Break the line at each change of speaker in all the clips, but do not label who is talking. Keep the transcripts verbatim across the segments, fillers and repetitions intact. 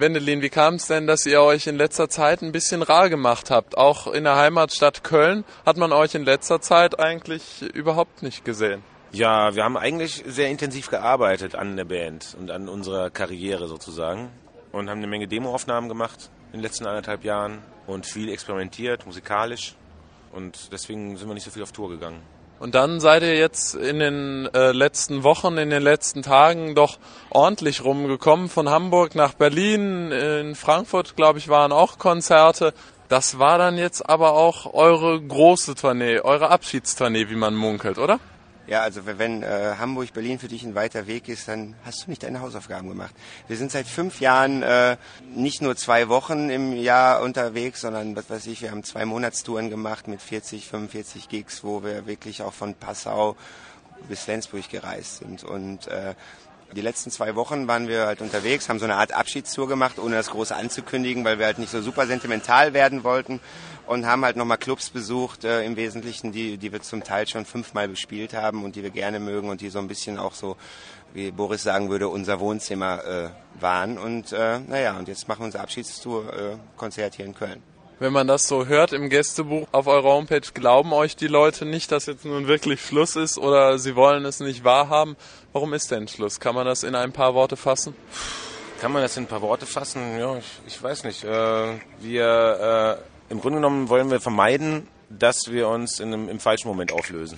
Wendelin, wie kam es denn, dass ihr euch in letzter Zeit ein bisschen rar gemacht habt? Auch in der Heimatstadt Köln hat man euch in letzter Zeit eigentlich überhaupt nicht gesehen.
Ja, wir haben eigentlich sehr intensiv gearbeitet an der Band und an unserer Karriere sozusagen und haben eine Menge Demoaufnahmen gemacht in den letzten anderthalb Jahren und viel experimentiert, musikalisch, und deswegen sind wir nicht so viel auf Tour gegangen.
Und dann seid ihr jetzt in den äh, letzten Wochen, in den letzten Tagen doch ordentlich rumgekommen, von Hamburg nach Berlin, in Frankfurt, glaube ich, waren auch Konzerte. Das war dann jetzt aber auch eure große Tournee, eure Abschiedstournee, wie man munkelt, oder?
Ja, also wenn äh, Hamburg, Berlin für dich ein weiter Weg ist, dann hast du nicht deine Hausaufgaben gemacht. Wir sind seit fünf Jahren äh, nicht nur zwei Wochen im Jahr unterwegs, sondern was weiß ich, wir haben zwei Monatstouren gemacht mit vierzig, fünfundvierzig Gigs, wo wir wirklich auch von Passau bis Flensburg gereist sind. Und äh, die letzten zwei Wochen waren wir halt unterwegs, haben so eine Art Abschiedstour gemacht, ohne das groß anzukündigen, weil wir halt nicht so super sentimental werden wollten, und haben halt nochmal Clubs besucht, äh, im Wesentlichen, die, die wir zum Teil schon fünfmal bespielt haben und die wir gerne mögen und die so ein bisschen auch so, wie Boris sagen würde, unser Wohnzimmer äh, waren. Und äh, naja, und jetzt machen wir unser Abschiedstour-Konzert äh, hier in Köln.
Wenn man das so hört im Gästebuch auf eurer Homepage, glauben euch die Leute nicht, dass jetzt nun wirklich Schluss ist, oder sie wollen es nicht wahrhaben. Warum ist denn Schluss? Kann man das in ein paar Worte fassen?
Kann man das in ein paar Worte fassen? Ja, ich, ich weiß nicht. Äh, wir, äh, im Grunde genommen wollen wir vermeiden, dass wir uns in einem, im falschen Moment auflösen.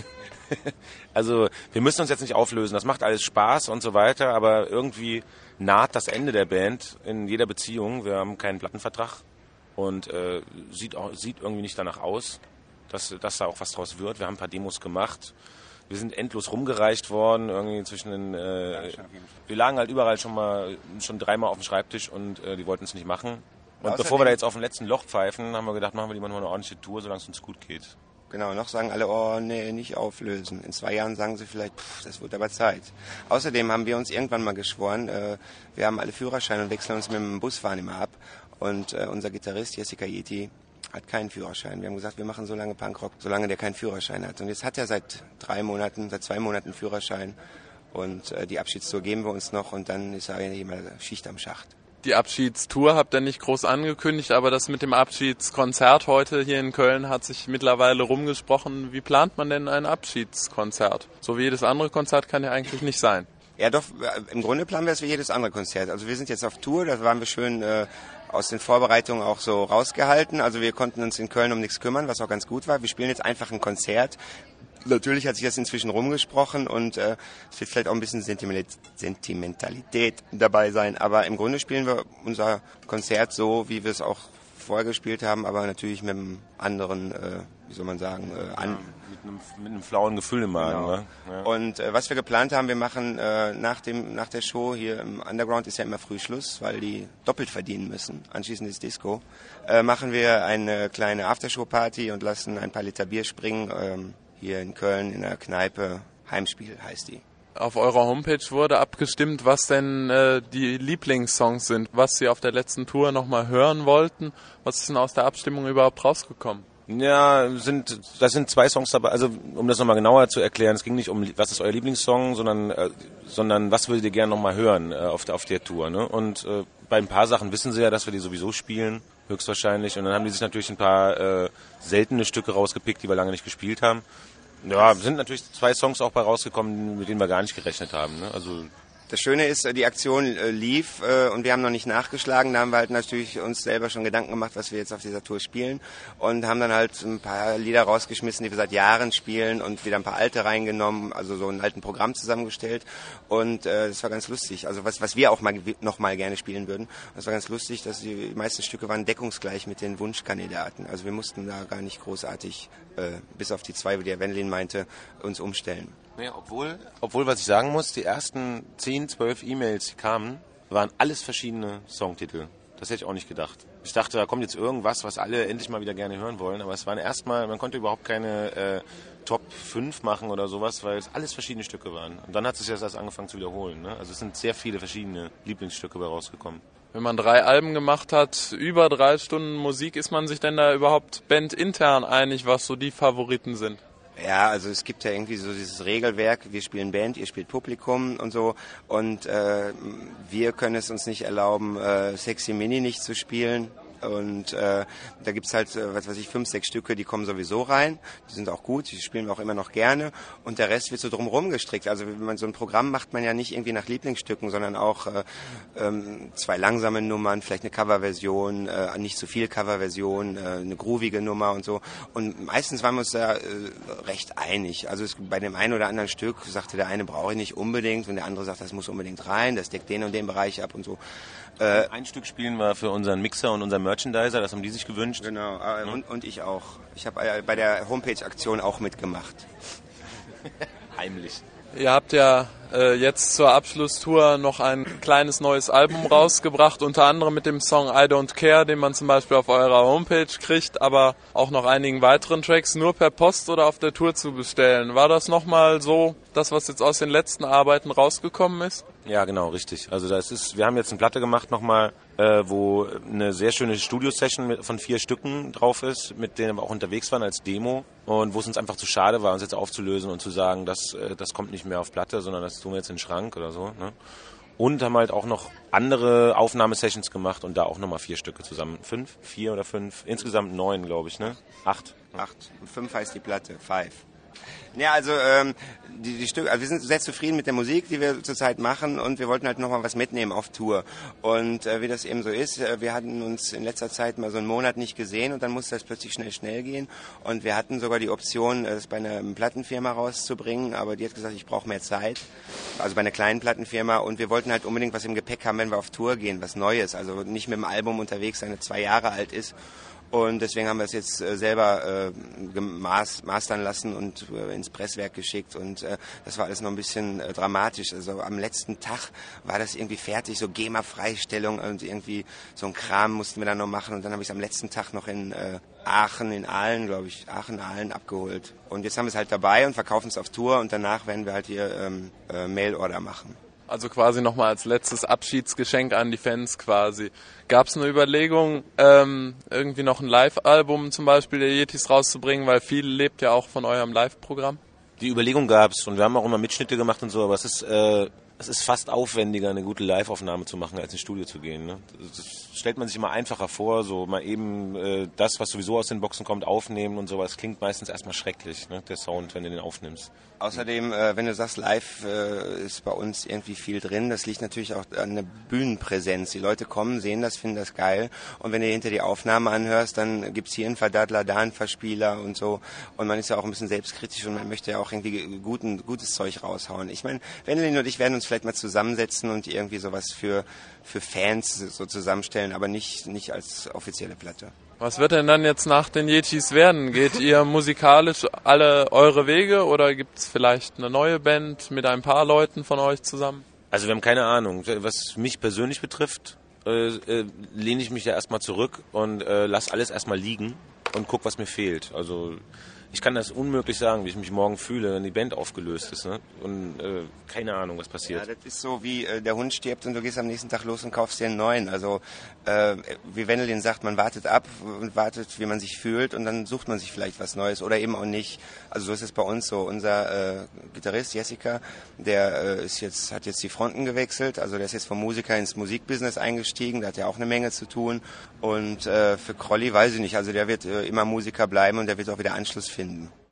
Also wir müssen uns jetzt nicht auflösen, das macht alles Spaß und so weiter, aber irgendwie naht das Ende der Band in jeder Beziehung. Wir haben keinen Plattenvertrag. Und äh, sieht, auch, sieht irgendwie nicht danach aus, dass, dass da auch was draus wird. Wir haben ein paar Demos gemacht. Wir sind endlos rumgereicht worden, irgendwie zwischen den, äh, wir lagen halt überall schon mal, schon dreimal auf dem Schreibtisch, und äh, die wollten es nicht machen. Und außerdem, bevor wir da jetzt auf dem letzten Loch pfeifen, haben wir gedacht, machen wir lieber nur eine ordentliche Tour, solange es uns gut geht.
Genau, noch sagen alle, oh nee, nicht auflösen. In zwei Jahren sagen sie vielleicht, pff, das wird aber Zeit. Außerdem haben wir uns irgendwann mal geschworen, äh, wir haben alle Führerscheine und wechseln uns mit dem Busfahren immer ab. Und äh, unser Gitarrist Jessica Yeti hat keinen Führerschein. Wir haben gesagt, wir machen so lange Punkrock, solange der keinen Führerschein hat. Und jetzt hat er seit drei Monaten, seit zwei Monaten Führerschein. Und äh, die Abschiedstour geben wir uns noch, und dann ist er immer Schicht am Schacht.
Die Abschiedstour habt ihr nicht groß angekündigt, aber das mit dem Abschiedskonzert heute hier in Köln hat sich mittlerweile rumgesprochen. Wie plant man denn ein Abschiedskonzert? So wie jedes andere Konzert kann ja eigentlich nicht sein.
Ja doch, im Grunde planen wir es wie jedes andere Konzert. Also wir sind jetzt auf Tour, da waren wir schön äh, aus den Vorbereitungen auch so rausgehalten. Also wir konnten uns in Köln um nichts kümmern, was auch ganz gut war. Wir spielen jetzt einfach ein Konzert. Natürlich hat sich das inzwischen rumgesprochen, und äh, es wird vielleicht auch ein bisschen Sentimentalität dabei sein. Aber im Grunde spielen wir unser Konzert so, wie wir es auch vorher gespielt haben, aber natürlich mit einem anderen, äh, wie soll man sagen, äh, an...
Ja, mit, einem, mit einem flauen Gefühl im Magen.
Genau.
Ne? Ja.
Und äh, was wir geplant haben, wir machen äh, nach dem nach der Show hier im Underground, ist ja immer früh Schluss, weil die doppelt verdienen müssen. Anschließend ist Disco. Äh, machen wir eine kleine Aftershow-Party und lassen ein paar Liter Bier springen, ähm, hier in Köln in der Kneipe. Heimspiel heißt die.
Auf eurer Homepage wurde abgestimmt, was denn äh, die Lieblingssongs sind, was Sie auf der letzten Tour nochmal hören wollten. Was ist denn aus der Abstimmung überhaupt rausgekommen?
Ja, sind, das sind zwei Songs dabei. Also um das nochmal genauer zu erklären, es ging nicht um, was ist euer Lieblingssong, sondern, äh, sondern was würdet ihr gerne nochmal hören äh, auf, der, auf der Tour. Ne? Und äh, bei ein paar Sachen wissen sie ja, dass wir die sowieso spielen, höchstwahrscheinlich. Und dann haben die sich natürlich ein paar äh, seltene Stücke rausgepickt, die wir lange nicht gespielt haben. Ja, sind natürlich zwei Songs auch bei rausgekommen, mit denen wir gar nicht gerechnet haben. Ne? Also
das Schöne ist, die Aktion lief und wir haben noch nicht nachgeschlagen. Da haben wir halt natürlich uns selber schon Gedanken gemacht, was wir jetzt auf dieser Tour spielen, und haben dann halt ein paar Lieder rausgeschmissen, die wir seit Jahren spielen, und wieder ein paar alte reingenommen, also so ein alten Programm zusammengestellt, und äh, das war ganz lustig. Also was, was wir auch mal noch mal gerne spielen würden. Das war ganz lustig, dass die meisten Stücke waren deckungsgleich mit den Wunschkandidaten. Also wir mussten da gar nicht großartig, äh, bis auf die zwei, die der Wendelin meinte, uns umstellen.
Ja, obwohl, obwohl, was ich sagen muss, die ersten zehn, zwölf E-Mails, die kamen, waren alles verschiedene Songtitel. Das hätte ich auch nicht gedacht. Ich dachte, da kommt jetzt irgendwas, was alle endlich mal wieder gerne hören wollen, aber es waren erstmal, man konnte überhaupt keine äh, Top fünf machen oder sowas, weil es alles verschiedene Stücke waren. Und dann hat sich das erst angefangen zu wiederholen. Ne? Also es sind sehr viele verschiedene Lieblingsstücke bei rausgekommen.
Wenn man drei Alben gemacht hat, über drei Stunden Musik, ist man sich denn da überhaupt bandintern einig, was so die Favoriten sind?
Ja, also es gibt ja irgendwie so dieses Regelwerk, wir spielen Band, ihr spielt Publikum und so und äh, wir können es uns nicht erlauben, äh, Sexy Mini nicht zu spielen. Und äh, da gibt's halt, äh, was weiß ich, fünf, sechs Stücke, die kommen sowieso rein. Die sind auch gut, die spielen wir auch immer noch gerne. Und der Rest wird so drumherum gestrickt. Also wenn man so ein Programm macht, man ja nicht irgendwie nach Lieblingsstücken, sondern auch äh, ähm, zwei langsame Nummern, vielleicht eine Coverversion, äh, nicht zu viel Coverversion, äh, eine groovige Nummer und so. Und meistens waren wir uns da äh, recht einig. Also es, bei dem einen oder anderen Stück sagte der eine, brauche ich nicht unbedingt, und der andere sagt, das muss unbedingt rein, das deckt den und den Bereich ab und so.
Äh, Ein Stück spielen wir für unseren Mixer und unseren Merchandiser, das haben die sich gewünscht.
Genau, äh, und, und ich auch. Ich habe äh, bei der Homepage-Aktion auch mitgemacht.
Heimlich.
Ihr habt ja äh, jetzt zur Abschlusstour noch ein kleines neues Album rausgebracht, unter anderem mit dem Song I Don't Care, den man zum Beispiel auf eurer Homepage kriegt, aber auch noch einigen weiteren Tracks nur per Post oder auf der Tour zu bestellen. War das nochmal so, das was jetzt aus den letzten Arbeiten rausgekommen ist?
Ja, genau, richtig. Also das ist, wir haben jetzt eine Platte gemacht nochmal, äh, wo eine sehr schöne Studio-Session von vier Stücken drauf ist, mit denen wir auch unterwegs waren als Demo und wo es uns einfach zu schade war, uns jetzt aufzulösen und zu sagen, das, äh, das kommt nicht mehr auf Platte, sondern das tun wir jetzt in den Schrank oder so. Ne? Und haben halt auch noch andere Aufnahmesessions gemacht und da auch nochmal vier Stücke zusammen. Fünf? Vier oder fünf? Insgesamt neun, glaube ich, ne? Acht.
Acht. Und fünf heißt die Platte. Five. Ja, also ähm, die, die Stücke, also wir sind sehr zufrieden mit der Musik, die wir zurzeit machen, und wir wollten halt noch mal was mitnehmen auf Tour. Und äh, wie das eben so ist, äh, wir hatten uns in letzter Zeit mal so einen Monat nicht gesehen und dann musste das plötzlich schnell schnell gehen. Und wir hatten sogar die Option, es bei einer Plattenfirma rauszubringen, aber die hat gesagt, ich brauche mehr Zeit. Also bei einer kleinen Plattenfirma, und wir wollten halt unbedingt was im Gepäck haben, wenn wir auf Tour gehen, was Neues. Also nicht mit dem Album unterwegs sein, das zwei Jahre alt ist. Und deswegen haben wir es jetzt äh, selber äh, gemaß, mastern lassen und äh, ins Presswerk geschickt. Und äh, das war alles noch ein bisschen äh, dramatisch. Also am letzten Tag war das irgendwie fertig, so GEMA-Freistellung und irgendwie so ein Kram mussten wir dann noch machen. Und dann habe ich es am letzten Tag noch in äh, Aachen, in Aalen, glaube ich, Aachen, Aalen abgeholt. Und jetzt haben wir es halt dabei und verkaufen es auf Tour. Und danach werden wir halt hier ähm, äh, Mail-Order machen.
Also quasi nochmal als letztes Abschiedsgeschenk an die Fans quasi. Gab es eine Überlegung, ähm, irgendwie noch ein Live-Album zum Beispiel der Yetis rauszubringen, weil viel lebt ja auch von eurem Live-Programm?
Die Überlegung gab's und wir haben auch immer Mitschnitte gemacht und so, aber es ist, äh, es ist fast aufwendiger, eine gute Live-Aufnahme zu machen, als ins Studio zu gehen. Ne? Das stellt man sich immer einfacher vor, so mal eben äh, das, was sowieso aus den Boxen kommt, aufnehmen und sowas. Klingt meistens erstmal schrecklich, ne? Der Sound, wenn du den aufnimmst.
Außerdem, äh, wenn du sagst, live äh, ist bei uns irgendwie viel drin, das liegt natürlich auch an der Bühnenpräsenz. Die Leute kommen, sehen das, finden das geil. Und wenn du hinter die Aufnahme anhörst, dann gibt's hier einen Verdaddler, da einen Verspieler und so. Und man ist ja auch ein bisschen selbstkritisch und man möchte ja auch irgendwie guten, gutes Zeug raushauen. Ich meine, Wendelin und ich werden uns vielleicht mal zusammensetzen und irgendwie sowas für, für Fans so zusammenstellen, aber nicht, nicht als offizielle Platte.
Was wird denn dann jetzt nach den Yetis werden? Geht ihr musikalisch alle eure Wege oder gibt es vielleicht eine neue Band mit ein paar Leuten von euch zusammen?
Also wir haben keine Ahnung. Was mich persönlich betrifft, äh, äh, lehne ich mich ja erstmal zurück und äh, lass alles erstmal liegen und guck, was mir fehlt. Also ich kann das unmöglich sagen, wie ich mich morgen fühle, wenn die Band aufgelöst ist. Ne? Und äh, keine Ahnung, was passiert.
Ja, das ist so wie äh, der Hund stirbt und du gehst am nächsten Tag los und kaufst dir einen neuen. Also äh, wie Wendelin sagt, man wartet ab und wartet, wie man sich fühlt, und dann sucht man sich vielleicht was Neues oder eben auch nicht. Also so ist es bei uns so. Unser äh, Gitarrist Jessica, der äh, ist jetzt hat jetzt die Fronten gewechselt. Also der ist jetzt vom Musiker ins Musikbusiness eingestiegen. Da hat ja auch eine Menge zu tun. Und äh, für Crolli weiß ich nicht. Also der wird äh, immer Musiker bleiben und der wird auch wieder Anschluss finden.